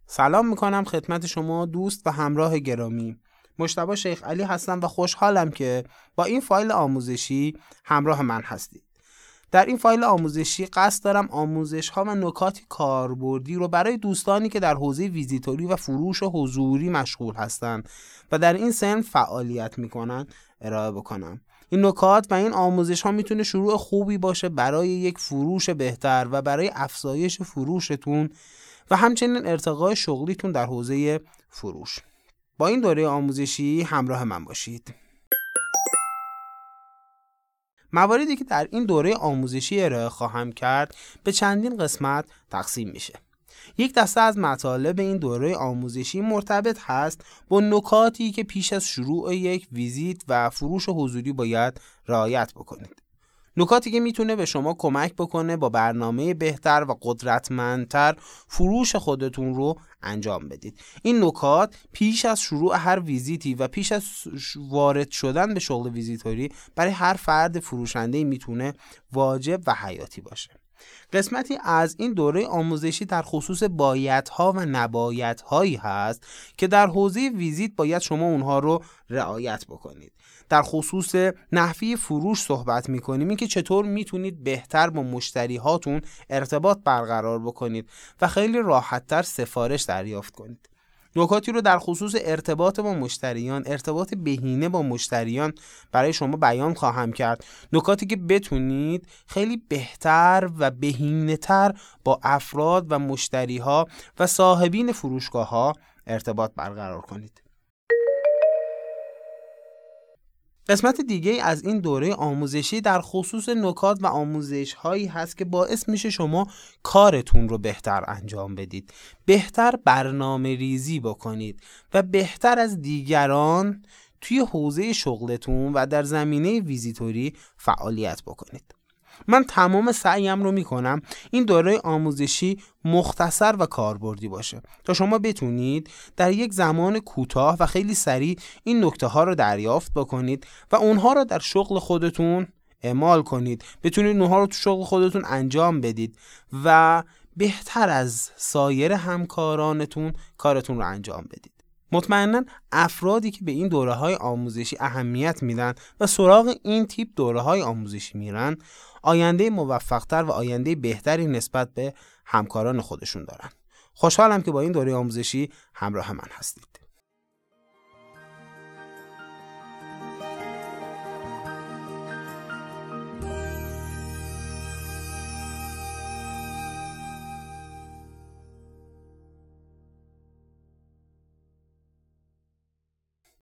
سلام میکنم خدمت شما دوست و همراه گرامی. مجتبی شیخ علی هستم و خوشحالم که با این فایل آموزشی همراه من هستید. در این فایل آموزشی قصد دارم آموزش‌ها و نکات کاربردی رو برای دوستانی که در حوزه ویزیتوری و فروش حضوری مشغول هستند و در این سن فعالیت میکنن ارائه بکنم. این نکات و این آموزش‌ها میتونه شروع خوبی باشه برای یک فروش بهتر و برای افزایش فروشتون و همچنین ارتقای شغلیتون در حوزه فروش. با این دوره آموزشی همراه من باشید. مواردی که در این دوره آموزشی ارائه خواهم کرد به چندین قسمت تقسیم میشه. یک دسته از مطالب این دوره آموزشی مرتبط هست با نکاتی که پیش از شروع یک ویزیت و فروش حضوری باید رعایت بکنید. نکاتی که میتونه به شما کمک بکنه با برنامه بهتر و قدرتمندتر فروش خودتون رو انجام بدید. این نکات پیش از شروع هر ویزیتی و پیش از وارد شدن به شغل ویزیتوری برای هر فرد فروشنده میتونه واجب و حیاتی باشه. قسمتی از این دوره آموزشی در خصوص بایدها و نبایدهایی هست که در حوزه ویزیت باید شما اونها رو رعایت بکنید. در خصوص نحوه فروش صحبت میکنیم، این که چطور میتونید بهتر با مشتری هاتون ارتباط برقرار بکنید و خیلی راحتتر سفارش دریافت کنید. نکاتی رو در خصوص ارتباط با مشتریان، ارتباط بهینه با مشتریان برای شما بیان خواهم کرد. نکاتی که بتونید خیلی بهتر و بهینه تر با افراد و مشتری ها و صاحبین فروشگاه ها ارتباط برقرار کنید. قسمت دیگه از این دوره آموزشی در خصوص نکات و آموزش هایی هست که باعث میشه شما کارتون رو بهتر انجام بدید، بهتر برنامه ریزی بکنید و بهتر از دیگران توی حوزه شغلتون و در زمینه ویزیتوری فعالیت بکنید. من تمام سعیم رو میکنم این دوره آموزشی مختصر و کاربردی باشه تا شما بتونید در یک زمان کوتاه و خیلی سریع این نکته ها رو دریافت بکنید و اونها رو در شغل خودتون اعمال کنید، بتونید اونها رو تو شغل خودتون انجام بدید و بهتر از سایر همکارانتون کارتون رو انجام بدید. مطمئناً افرادی که به این دوره‌های آموزشی اهمیت میدن و سراغ این تیپ دوره‌های آموزشی میرن، آینده موفق‌تر و آینده بهتری نسبت به همکاران خودشون دارن. خوشحالم که با این دوره آموزشی همراه من هستید.